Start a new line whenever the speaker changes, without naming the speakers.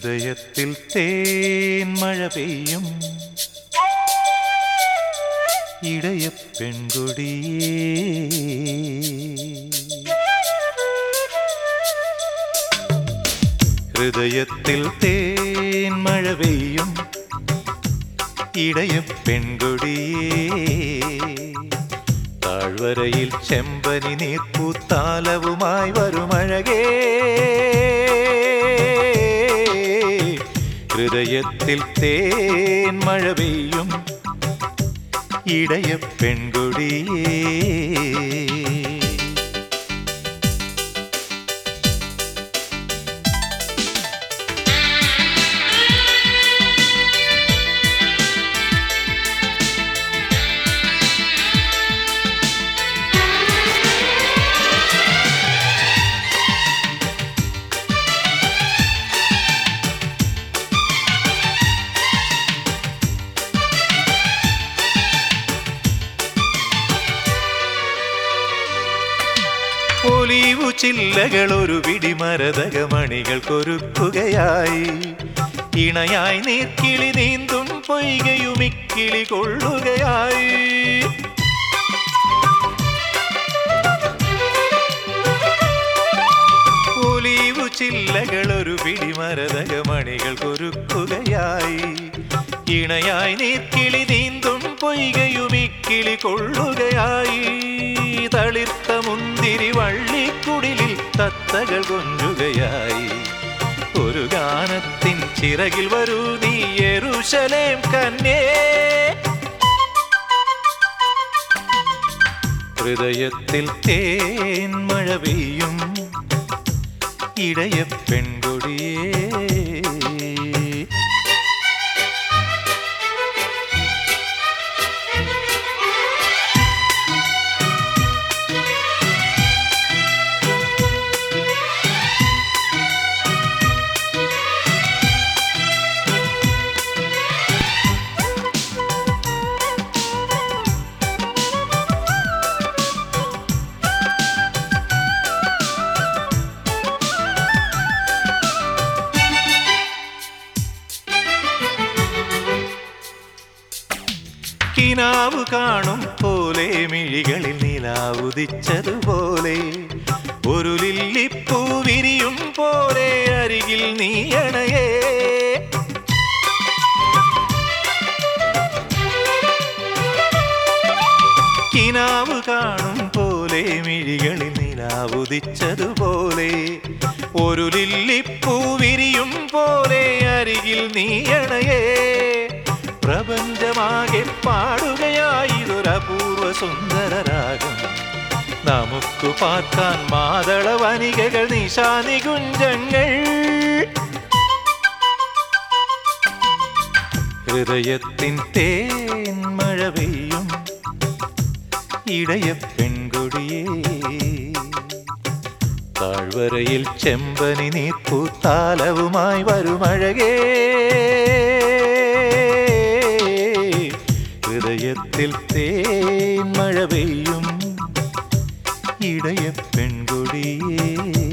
ഹൃദയത്തിൽ തേൻ മഴ പെയ്യും ഇടയ പെൺകൊടിയേ. ഹൃദയത്തിൽ തേൻ മഴ പെയ്യും ഇടയ പെൺകൊടിയേ. താഴ്വരയിൽ ചെമ്പനി നീർപ്പൂത്താലവുമായി വരുമഴകേ. ഹൃദയത്തിൽ തേൻ മഴ പെയ്യും ഇടയ പെൺകൊടിയേ. ഒലിവു ചില്ലകൾ ഒരു പിടിമരതകമണികൾ കൊരുക്കുകയായി. ഇണയായി നീർക്കിളി നീന്തും പൊയ്കയും ഇക്കിളി കൊള്ളുകയായി. ഒലിവു ചില്ലകൾ ഒരു പിടിമരതകമണികൾ കൊരുക്കുകയായി. ഇണയായി നീർക്കിളി നീന്തും പൊയ്കയും ഇക്കിളി കൊള്ളുകയായി. തളിർത്ത മുന്തിരി വള്ളിക്കുടിലിൽ തത്തകൾ കൊഞ്ചുകയായി. ഒരു ഗാനത്തിൻ ചിറകിൽ വരൂ നീ യെരൂശലേം കന്യേ. ഹൃദയത്തിൽ തേൻ മഴ പെയ്യും ഇടയ പെൺകൊടിയേ. കിനാവ് കാണും പോലെ മിഴികളിൽ നിലാവുദിച്ചതുപോലെ ഒരു ലില്ലിപ്പൂ വിരിയും പോലെ അരികിൽ നീ അണയേ. കിനാവ് കാണും പോലെ മിഴികളിൽ നിലാവുദിച്ചതുപോലെ ഒരു ലില്ലിപ്പൂ വിരിയും പോലെ അരികിൽ നീ അണയേ. പ്രപഞ്ചമാകെ പാടുകയായിതൊരപൂർവ സുന്ദരരാഗം. നമുക്ക് പാർക്കാൻ മാതളവനികകൾ നിശാനികുഞ്ചങ്ങൾ. ഹൃദയത്തിൻ തേൻ മഴ പെയ്യും ഇടയ പെൺകൊടിയേ. താഴ്വരയിൽ ചെമ്പനി നീർപ്പൂത്താലവുമായി വരുമഴകേ. ഹൃദയത്തിൽ തേൻ മഴ പെയ്യും ഇടയ പെൺകൊടിയേ.